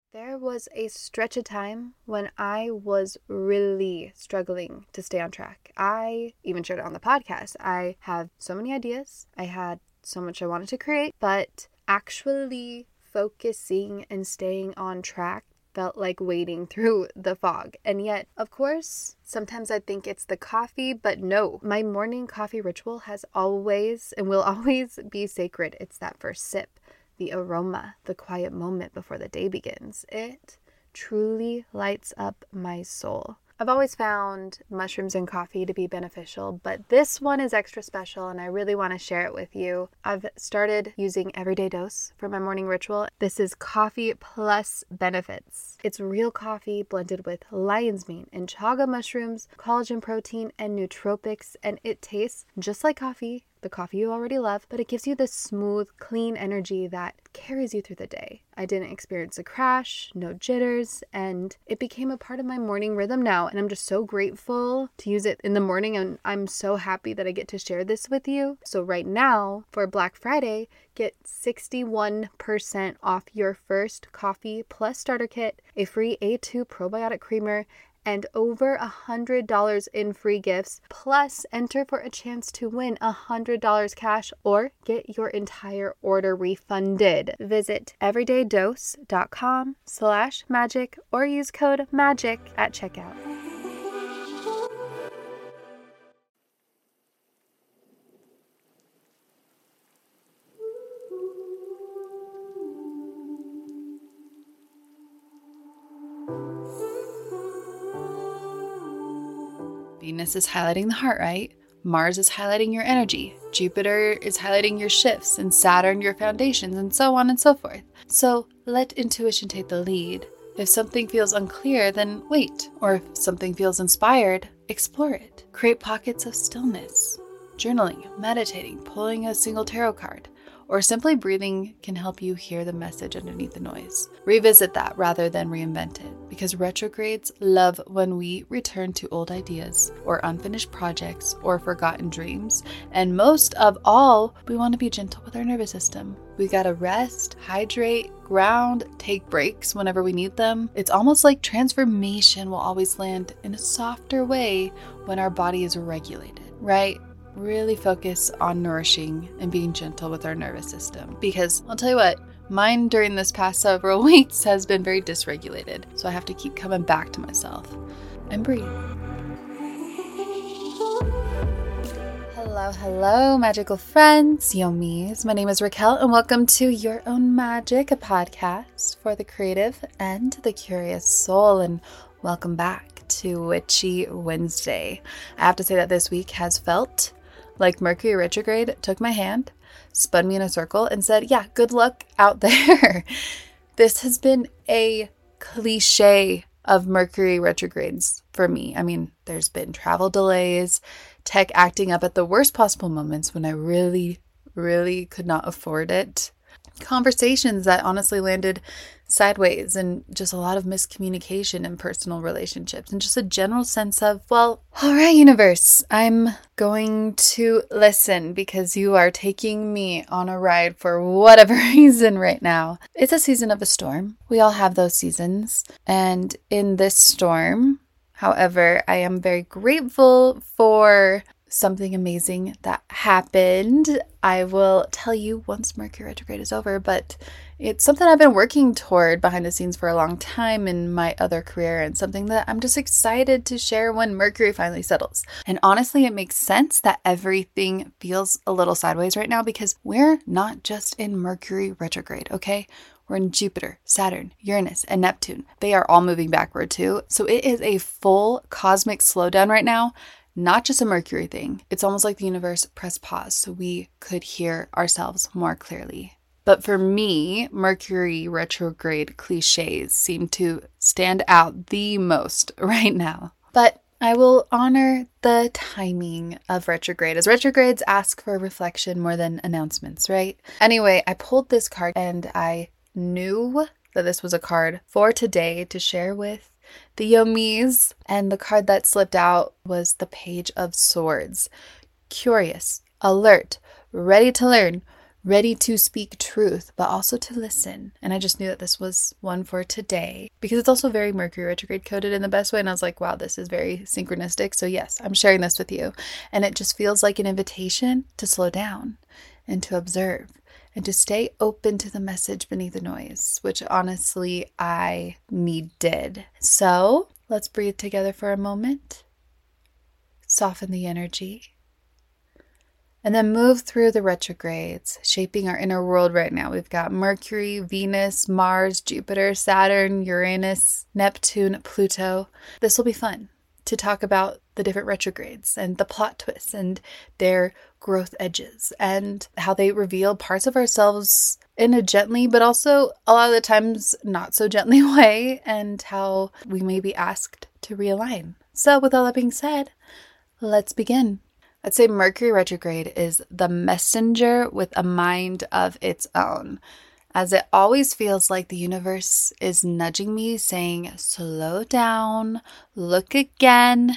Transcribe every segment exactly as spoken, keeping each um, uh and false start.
There was a stretch of time when I was really struggling to stay on track. I even shared it on the podcast. I have so many ideas. I had so much I wanted to create, but actually focusing and staying on track felt like wading through the fog. And yet, of course, sometimes I think it's the coffee, but no, my morning coffee ritual has always and will always be sacred. It's that first sip, the aroma, the quiet moment before the day begins. It truly lights up my soul. I've always found mushrooms and coffee to be beneficial, but this one is extra special and I really want to share it with you. I've started using Everyday Dose for my morning ritual. This is coffee plus benefits. It's real coffee blended with lion's mane and chaga mushrooms, collagen protein, and nootropics, and it tastes just like coffee, the coffee you already love, but it gives you this smooth, clean energy that carries you through the day. I didn't experience a crash, no jitters, and it became a part of my morning rhythm now, and I'm just so grateful to use it in the morning, and I'm so happy that I get to share this with you. So right now, for Black Friday, get sixty-one percent off your first coffee plus starter kit, a free A two probiotic creamer, and over one hundred dollars in free gifts, plus enter for a chance to win one hundred dollars cash or get your entire order refunded. Visit everydaydose.com slash magic or use code MAGIC at checkout. Venus is highlighting the heart, right? Mars is highlighting your energy. Jupiter is highlighting your shifts, and Saturn your foundations, and so on and so forth. So let intuition take the lead. If something feels unclear, then wait. Or if something feels inspired, explore it. Create pockets of stillness. Journaling, meditating, pulling a single tarot card, or simply breathing can help you hear the message underneath the noise. Revisit that rather than reinvent it, because retrogrades love when we return to old ideas or unfinished projects or forgotten dreams. And most of all, we want to be gentle with our nervous system. We gotta rest, hydrate, ground, take breaks whenever we need them. It's almost like transformation will always land in a softer way when our body is regulated, right? Really focus on nourishing and being gentle with our nervous system, because I'll tell you what, mine during this past several weeks has been very dysregulated, so I have to keep coming back to myself and breathe. Hello, hello, magical friends, yomis. My name is Raquel, and welcome to Your Own Magic, a podcast for the creative and the curious soul, and welcome back to Witchy Wednesday. I have to say that this week has felt like Mercury retrograde took my hand, spun me in a circle, and said, yeah, good luck out there. This has been a cliche of Mercury retrogrades for me. I mean, there's been travel delays, tech acting up at the worst possible moments when I really, really could not afford it. Conversations that honestly landed sideways, and just a lot of miscommunication in personal relationships, and just a general sense of, well, all right, universe, I'm going to listen because you are taking me on a ride for whatever reason right now. It's a season of a storm. We all have those seasons. And in this storm, however, I am very grateful for something amazing that happened. I will tell you once Mercury retrograde is over, but it's something I've been working toward behind the scenes for a long time in my other career, and something that I'm just excited to share when Mercury finally settles. And honestly, it makes sense that everything feels a little sideways right now, because we're not just in Mercury retrograde, okay? We're in Jupiter, Saturn, Uranus, and Neptune. They are all moving backward too. So it is a full cosmic slowdown right now. Not just a Mercury thing. It's almost like the universe pressed pause so we could hear ourselves more clearly. But for me, Mercury retrograde cliches seem to stand out the most right now. But I will honor the timing of retrograde, as retrogrades ask for reflection more than announcements, right? Anyway, I pulled this card and I knew that this was a card for today to share with the yomis, and the card that slipped out was the Page of Swords. Curious, alert, ready to learn, ready to speak truth, but also to listen. And I just knew that this was one for today because it's also very Mercury retrograde coded in the best way. And I was like, wow, this is very synchronistic. So yes, I'm sharing this with you. And it just feels like an invitation to slow down and to observe and to stay open to the message beneath the noise, which honestly I needed. So let's breathe together for a moment, soften the energy, and then move through the retrogrades, shaping our inner world right now. We've got Mercury, Venus, Mars, Jupiter, Saturn, Uranus, Neptune, Pluto. This will be fun to talk about the different retrogrades and the plot twists and their growth edges and how they reveal parts of ourselves in a gently, but also a lot of the times not so gently way, and how we may be asked to realign. So with all that being said, let's begin. I'd say Mercury retrograde is the messenger with a mind of its own, as it always feels like the universe is nudging me, saying, slow down, look again,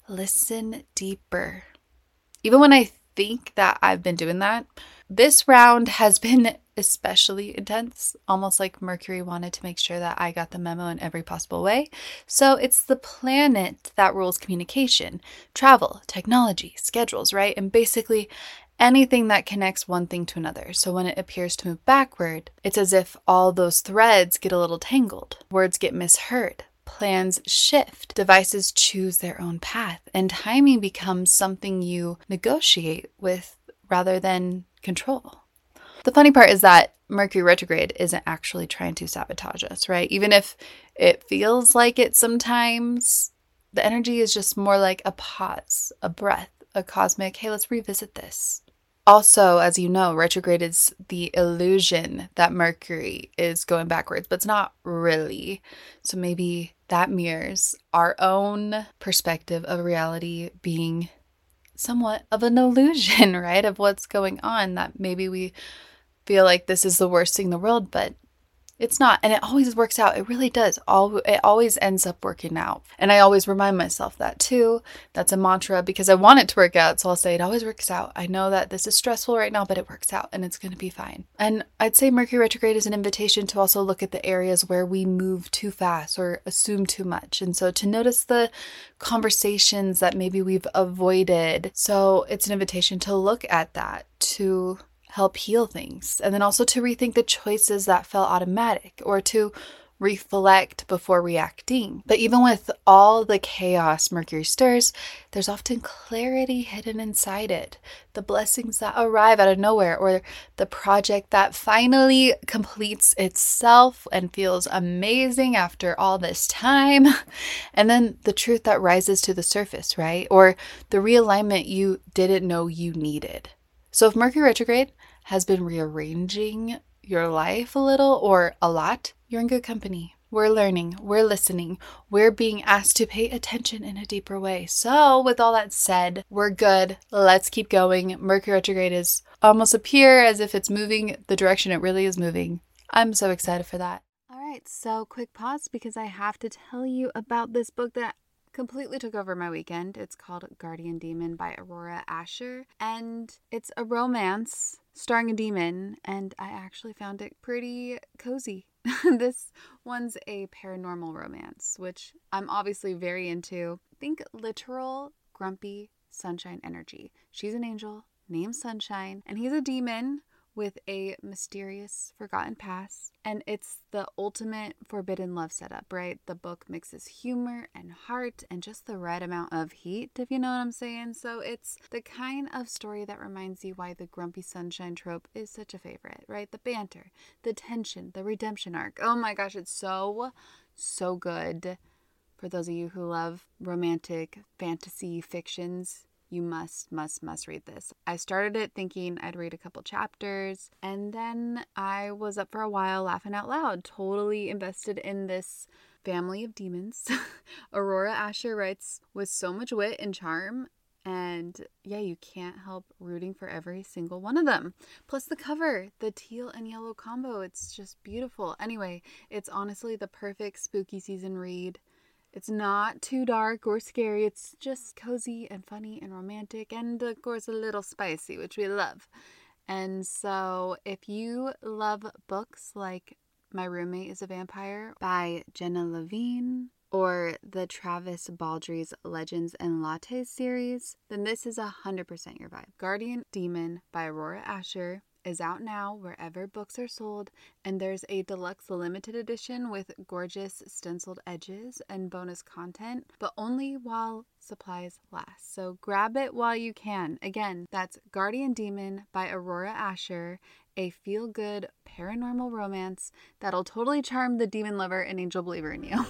listen deeper. Even when I think that I've been doing that, this round has been especially intense, almost like Mercury wanted to make sure that I got the memo in every possible way. So it's the planet that rules communication, travel, technology, schedules, right? And basically anything that connects one thing to another. So when it appears to move backward, it's as if all those threads get a little tangled, words get misheard, plans shift, devices choose their own path, and timing becomes something you negotiate with rather than control. The funny part is that Mercury retrograde isn't actually trying to sabotage us, right? Even if it feels like it sometimes, the energy is just more like a pause, a breath, a cosmic, hey, let's revisit this. Also, as you know, retrograde is the illusion that Mercury is going backwards, but it's not really. So maybe that mirrors our own perspective of reality being somewhat of an illusion, right? Of what's going on, that maybe we feel like this is the worst thing in the world, but it's not. And it always works out. It really does. All it always ends up working out. And I always remind myself that too. That's a mantra because I want it to work out. So I'll say it always works out. I know that this is stressful right now, but it works out and it's going to be fine. And I'd say Mercury retrograde is an invitation to also look at the areas where we move too fast or assume too much. And so to notice the conversations that maybe we've avoided. So it's an invitation to look at that, to help heal things, and then also to rethink the choices that felt automatic or to reflect before reacting. But even with all the chaos Mercury stirs, there's often clarity hidden inside it. The blessings that arrive out of nowhere, or the project that finally completes itself and feels amazing after all this time. And then the truth that rises to the surface, right? Or the realignment you didn't know you needed. So if Mercury retrograde has been rearranging your life a little or a lot, you're in good company. We're learning, we're listening, we're being asked to pay attention in a deeper way. So with all that said, we're good. Let's keep going. Mercury retrograde is almost appear as if it's moving the direction it really is moving. I'm so excited for that. All right, so quick pause because I have to tell you about this book that completely took over my weekend. It's called Guardian Demon by Aurora Asher, and it's a romance starring a demon, and I actually found it pretty cozy. This one's a paranormal romance, which I'm obviously very into. Think literal grumpy sunshine energy. She's an angel named Sunshine, and he's a demon with a mysterious forgotten past, and it's the ultimate forbidden love setup, right? The book mixes humor and heart and just the right amount of heat, if you know what I'm saying. So it's the kind of story that reminds you why the grumpy sunshine trope is such a favorite, right? The banter, the tension, the redemption arc. Oh my gosh, it's so, so good. For those of you who love romantic fantasy fictions, you must, must, must read this. I started it thinking I'd read a couple chapters, and then I was up for a while laughing out loud, totally invested in this family of demons. Aurora Asher writes with so much wit and charm, and yeah, you can't help rooting for every single one of them. Plus the cover, the teal and yellow combo, it's just beautiful. Anyway, it's honestly the perfect spooky season read. It's not too dark or scary. It's just cozy and funny and romantic and, of course, a little spicy, which we love. And so if you love books like My Roommate is a Vampire by Jenna Levine, or the Travis Baldry's Legends and Lattes series, then this is one hundred percent your vibe. Guardian Demon by Aurora Asher is out now wherever books are sold, and there's a deluxe limited edition with gorgeous stenciled edges and bonus content, but only while supplies last. So grab it while you can. Again, that's Guardian Demon by Aurora Asher, a feel-good paranormal romance that'll totally charm the demon lover and angel believer in you.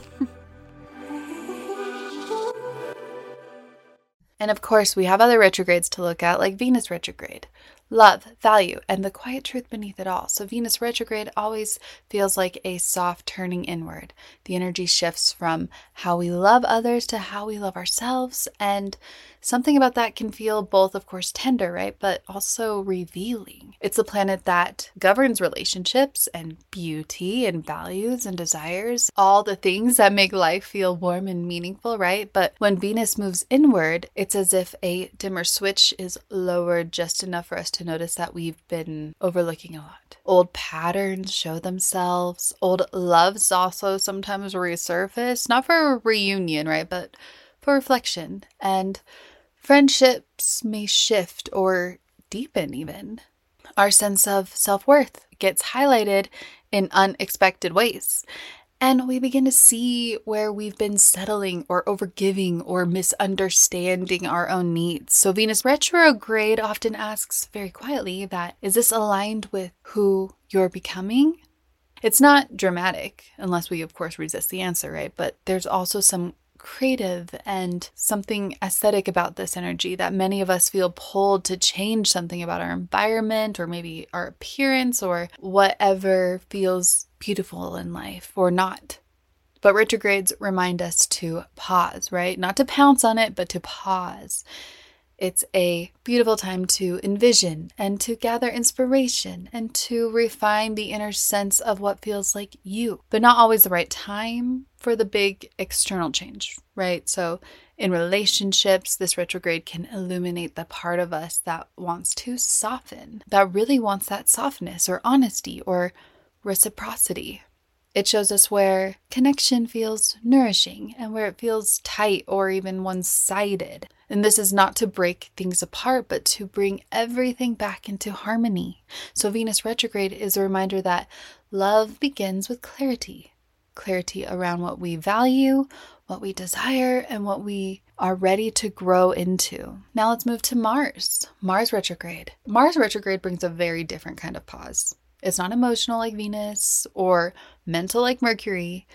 And of course, we have other retrogrades to look at, like Venus retrograde. Love, value, and the quiet truth beneath it all. So Venus retrograde always feels like a soft turning inward. The energy shifts from how we love others to how we love ourselves. And something about that can feel both, of course, tender, right? But also revealing. It's a planet that governs relationships and beauty and values and desires. All the things that make life feel warm and meaningful, right? But when Venus moves inward, it's as if a dimmer switch is lowered just enough for us to notice that we've been overlooking a lot. Old patterns show themselves. Old loves also sometimes resurface, not for a reunion, right? But for reflection. And friendships may shift or deepen even. Our sense of self-worth gets highlighted in unexpected ways. And we begin to see where we've been settling or overgiving or misunderstanding our own needs. So Venus retrograde often asks very quietly that, is this aligned with who you're becoming? It's not dramatic, unless we of course resist the answer, right? But there's also some creative and something aesthetic about this energy that many of us feel pulled to change something about our environment or maybe our appearance or whatever feels beautiful in life or not. But retrogrades remind us to pause, right? Not to pounce on it, but to pause. It's a beautiful time to envision and to gather inspiration and to refine the inner sense of what feels like you, but not always the right time for the big external change, right? So in relationships, this retrograde can illuminate the part of us that wants to soften, that really wants that softness or honesty or reciprocity. It shows us where connection feels nourishing and where it feels tight or even one-sided. And this is not to break things apart, but to bring everything back into harmony. So Venus retrograde is a reminder that love begins with clarity. Clarity around what we value, what we desire, and what we are ready to grow into. Now let's move to Mars. Mars retrograde. Mars retrograde brings a very different kind of pause. It's not emotional like Venus or mental like Mercury.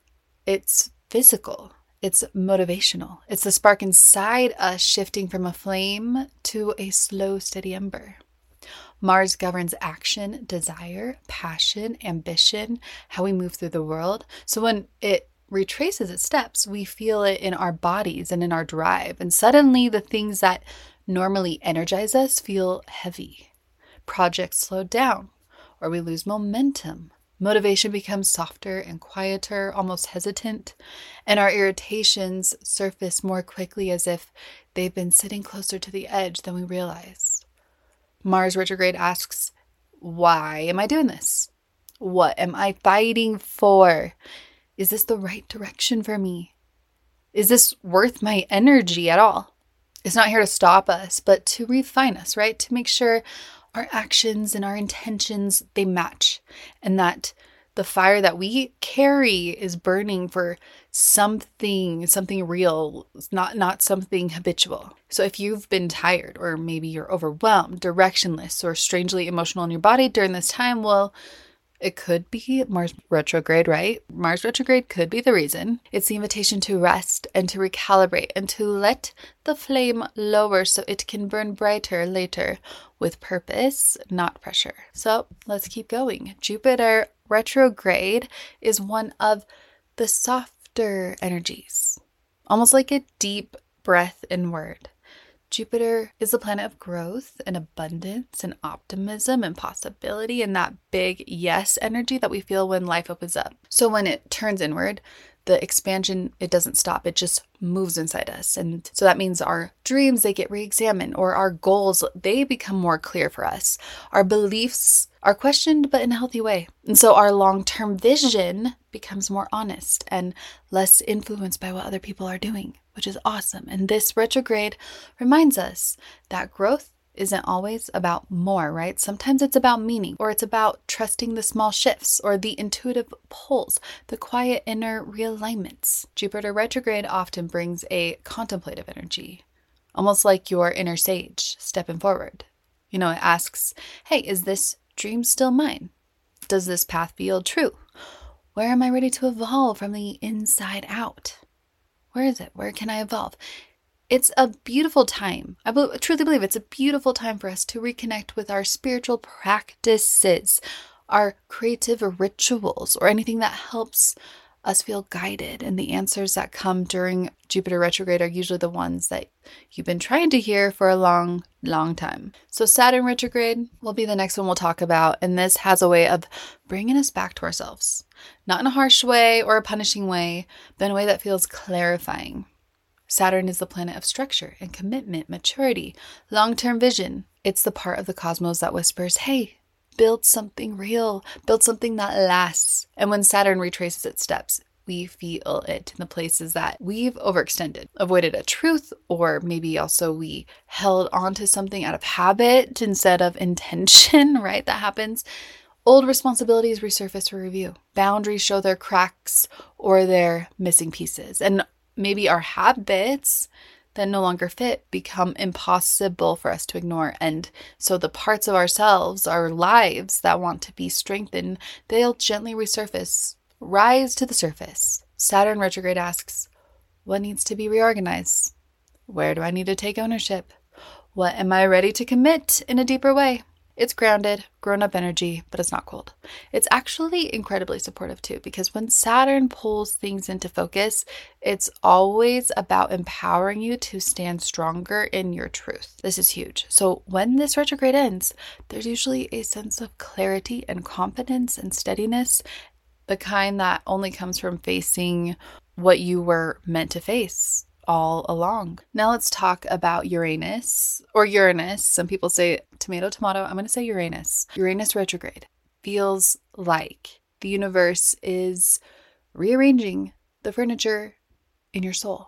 It's physical. It's motivational. It's the spark inside us shifting from a flame to a slow, steady ember. Mars governs action, desire, passion, ambition, how we move through the world. So when it retraces its steps, we feel it in our bodies and in our drive. And suddenly the things that normally energize us feel heavy. Projects slow down, or we lose momentum. Motivation becomes softer and quieter, almost hesitant, and our irritations surface more quickly as if they've been sitting closer to the edge than we realize. Mars retrograde asks, why am I doing this? What am I fighting for? Is this the right direction for me? Is this worth my energy at all? It's not here to stop us, but to refine us, right? To make sure our actions and our intentions, they match, and that the fire that we carry is burning for something, something real, not, not something habitual. So if you've been tired, or maybe you're overwhelmed, directionless, or strangely emotional in your body during this time, well, it could be Mars retrograde, right? Mars retrograde could be the reason. It's the invitation to rest and to recalibrate and to let the flame lower so it can burn brighter later with purpose, not pressure. So let's keep going. Jupiter retrograde is one of the softer energies, almost like a deep breath inward. Jupiter is the planet of growth and abundance and optimism and possibility and that big yes energy that we feel when life opens up. So when it turns inward, the expansion, it doesn't stop. It just moves inside us. And so that means our dreams, they get re-examined, or our goals, they become more clear for us. Our beliefs are questioned, but in a healthy way. And so our long-term vision becomes more honest and less influenced by what other people are doing, which is awesome. And this retrograde reminds us that growth isn't always about more, right? Sometimes it's about meaning, or it's about trusting the small shifts or the intuitive pulls, the quiet inner realignments. Jupiter retrograde often brings a contemplative energy, almost like your inner sage stepping forward. You know, it asks, hey, is this dream still mine? Does this path feel true? Where am I ready to evolve from the inside out? Where is it? Where can I evolve? It's a beautiful time. I be- truly believe it's a beautiful time for us to reconnect with our spiritual practices, our creative rituals, or anything that helps us feel guided. And the answers that come during Jupiter retrograde are usually the ones that you've been trying to hear for a long, long time. So Saturn retrograde will be the next one we'll talk about. And this has a way of bringing us back to ourselves, not in a harsh way or a punishing way, but in a way that feels clarifying. Saturn is the planet of structure and commitment, maturity, long-term vision. It's the part of the cosmos that whispers, hey, build something real, build something that lasts. And when Saturn retraces its steps, we feel it in the places that we've overextended, avoided a truth, or maybe also we held on to something out of habit instead of intention, right? That happens. Old responsibilities resurface for review. Boundaries show their cracks or their missing pieces. And maybe our habits that no longer fit become impossible for us to ignore. And so the parts of ourselves, our lives that want to be strengthened, they'll gently resurface, rise to the surface. Saturn retrograde asks, what needs to be reorganized? Where do I need to take ownership? What am I ready to commit in a deeper way? It's grounded, grown-up energy, but it's not cold. It's actually incredibly supportive too, because when Saturn pulls things into focus, it's always about empowering you to stand stronger in your truth. This is huge. So when this retrograde ends, there's usually a sense of clarity and confidence and steadiness, the kind that only comes from facing what you were meant to face all along. Now let's talk about Uranus, or Uranus. Some people say tomato, tomato. I'm going to say Uranus. Uranus retrograde feels like the universe is rearranging the furniture in your soul.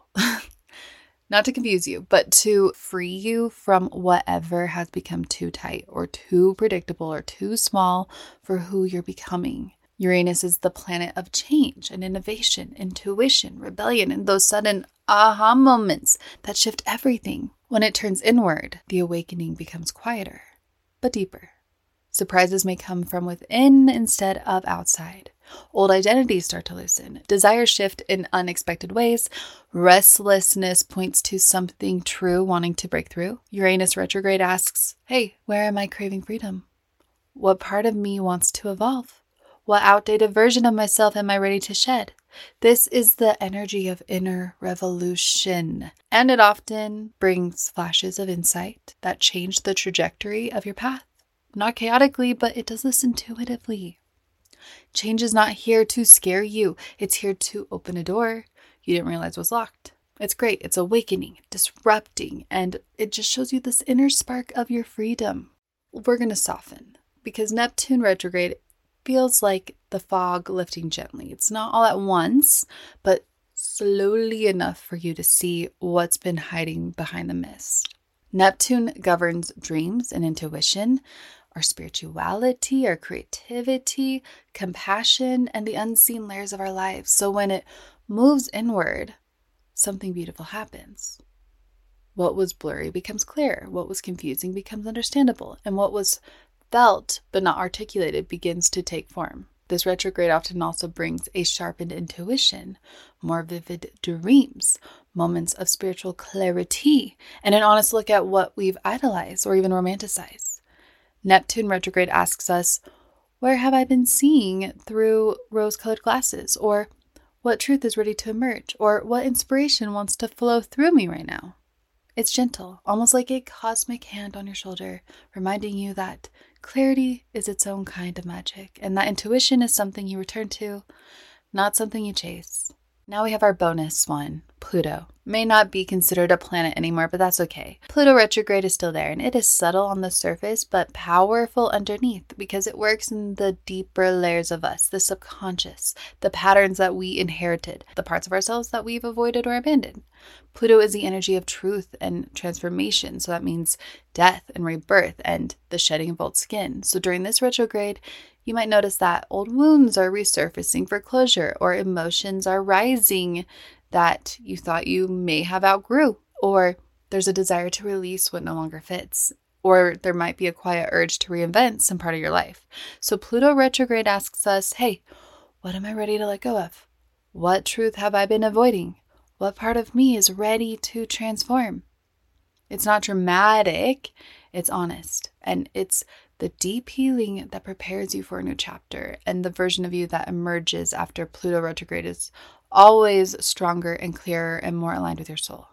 Not to confuse you, but to free you from whatever has become too tight or too predictable or too small for who you're becoming. Uranus is the planet of change and innovation, intuition, rebellion, and those sudden aha moments that shift everything. When it turns inward, the awakening becomes quieter, but deeper. Surprises may come from within instead of outside. Old identities start to loosen. Desires shift in unexpected ways. Restlessness points to something true wanting to break through. Uranus retrograde asks, hey, where am I craving freedom? What part of me wants to evolve? What outdated version of myself am I ready to shed? This is the energy of inner revolution, and it often brings flashes of insight that change the trajectory of your path. Not chaotically, but it does this intuitively. Change is not here to scare you. It's here to open a door you didn't realize was locked. It's great. It's awakening, disrupting, and it just shows you this inner spark of your freedom. We're going to soften because Neptune retrograde feels like the fog lifting gently. It's not all at once, but slowly enough for you to see what's been hiding behind the mist. Neptune governs dreams and intuition, our spirituality, our creativity, compassion, and the unseen layers of our lives. So when it moves inward, something beautiful happens. What was blurry becomes clear. What was confusing becomes understandable. And what was felt but not articulated begins to take form. This retrograde often also brings a sharpened intuition, more vivid dreams, moments of spiritual clarity, and an honest look at what we've idolized or even romanticized. Neptune retrograde asks us, where have I been seeing through rose-colored glasses? Or what truth is ready to emerge? Or what inspiration wants to flow through me right now? It's gentle, almost like a cosmic hand on your shoulder, reminding you that clarity is its own kind of magic, and that intuition is something you return to, not something you chase. Now we have our bonus one, Pluto. May not be considered a planet anymore, but that's okay. Pluto retrograde is still there, and it is subtle on the surface, but powerful underneath because it works in the deeper layers of us, the subconscious, the patterns that we inherited, the parts of ourselves that we've avoided or abandoned. Pluto is the energy of truth and transformation, so that means death and rebirth and the shedding of old skin. So during this retrograde, you might notice that old wounds are resurfacing for closure, or emotions are rising that you thought you may have outgrew, or there's a desire to release what no longer fits, or there might be a quiet urge to reinvent some part of your life. So Pluto retrograde asks us, hey, what am I ready to let go of? What truth have I been avoiding? What part of me is ready to transform? It's not dramatic, it's honest, and it's the deep healing that prepares you for a new chapter, and the version of you that emerges after Pluto retrograde is always stronger and clearer and more aligned with your soul.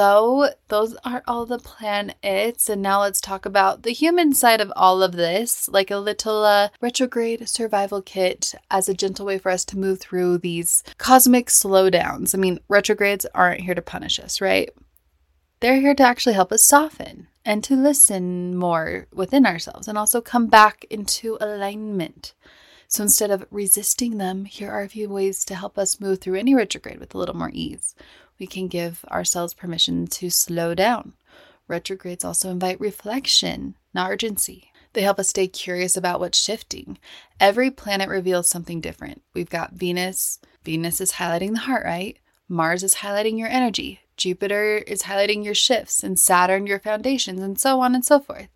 So those are all the planets, and now let's talk about the human side of all of this, like a little uh, retrograde survival kit as a gentle way for us to move through these cosmic slowdowns. I mean, retrogrades aren't here to punish us, right? They're here to actually help us soften and to listen more within ourselves and also come back into alignment. So instead of resisting them, here are a few ways to help us move through any retrograde with a little more ease. We can give ourselves permission to slow down. Retrogrades also invite reflection, not urgency. They help us stay curious about what's shifting. Every planet reveals something different. We've got Venus. Venus is highlighting the heart, right? Mars is highlighting your energy. Jupiter is highlighting your shifts, and Saturn your foundations, and so on and so forth.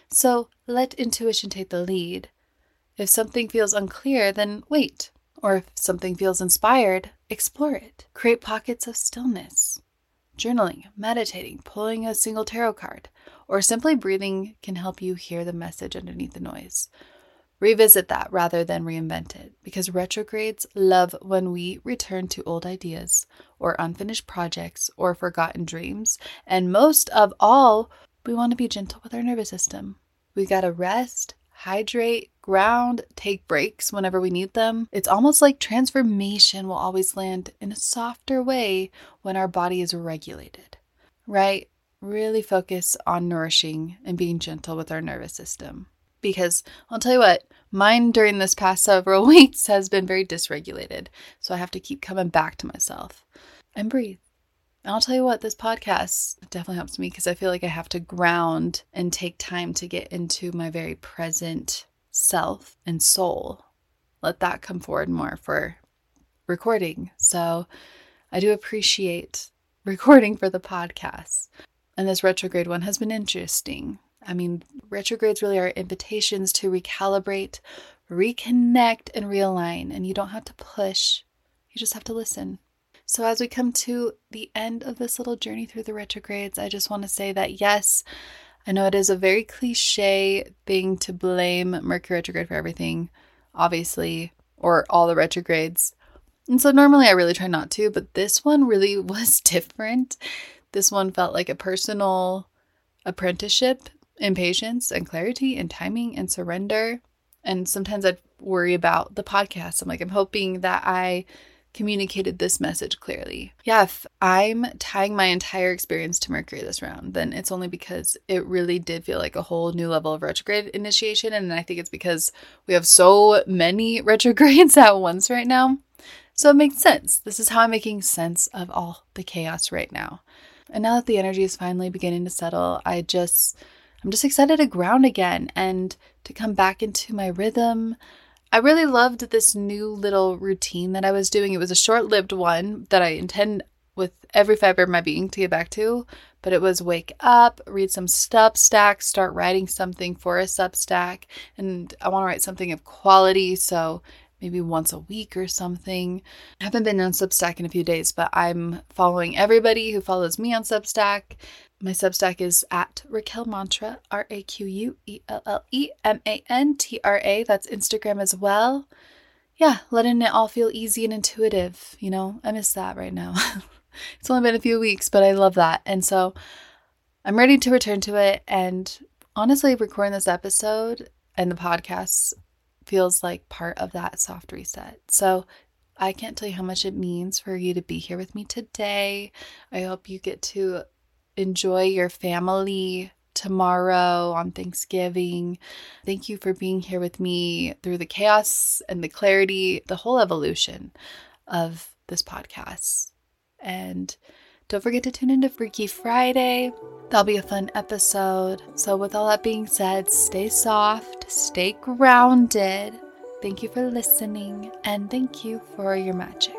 So let intuition take the lead. If something feels unclear, then wait. Or if something feels inspired, explore it. Create pockets of stillness. Journaling, meditating, pulling a single tarot card, or simply breathing can help you hear the message underneath the noise. Revisit that rather than reinvent it, because retrogrades love when we return to old ideas or unfinished projects or forgotten dreams. And most of all, we want to be gentle with our nervous system. We got to rest, hydrate, ground, take breaks whenever we need them. It's almost like transformation will always land in a softer way when our body is regulated, right? Really focus on nourishing and being gentle with our nervous system. Because I'll tell you what, mine during this past several weeks has been very dysregulated. So I have to keep coming back to myself and breathe. And I'll tell you what, this podcast definitely helps me because I feel like I have to ground and take time to get into my very present self and soul. Let that come forward more for recording. So I do appreciate recording for the podcast. And this retrograde one has been interesting. I mean, retrogrades really are invitations to recalibrate, reconnect, and realign. And you don't have to push. You just have to listen. So as we come to the end of this little journey through the retrogrades, I just want to say that, yes, I know it is a very cliche thing to blame Mercury retrograde for everything, obviously, or all the retrogrades. And so normally I really try not to, but this one really was different. This one felt like a personal apprenticeship in patience and clarity and timing and surrender. And sometimes I'd worry about the podcast. I'm like, I'm hoping that I communicated this message clearly. Yeah, if I'm tying my entire experience to Mercury this round, then it's only because it really did feel like a whole new level of retrograde initiation. And I think it's because we have so many retrogrades at once right now. So it makes sense. This is how I'm making sense of all the chaos right now. And now that the energy is finally beginning to settle, I just... I'm just excited to ground again and to come back into my rhythm. I really loved this new little routine that I was doing. It was a short-lived one that I intend with every fiber of my being to get back to, but it was wake up, read some Substack, start writing something for a Substack, and I want to write something of quality, so maybe once a week or something. I haven't been on Substack in a few days, but I'm following everybody who follows me on Substack. My Substack is at Raquel Mantra, R A Q U E L L E M A N T R A. That's Instagram as well. Yeah, letting it all feel easy and intuitive. You know, I miss that right now. It's only been a few weeks, but I love that. And so I'm ready to return to it. And honestly, recording this episode and the podcast feels like part of that soft reset. So I can't tell you how much it means for you to be here with me today. I hope you get to enjoy your family tomorrow on Thanksgiving. Thank you for being here with me through the chaos and the clarity, the whole evolution of this podcast. And don't forget to tune into Freaky Friday. That'll be a fun episode. So with all that being said, stay soft, stay grounded. Thank you for listening, and thank you for your magic.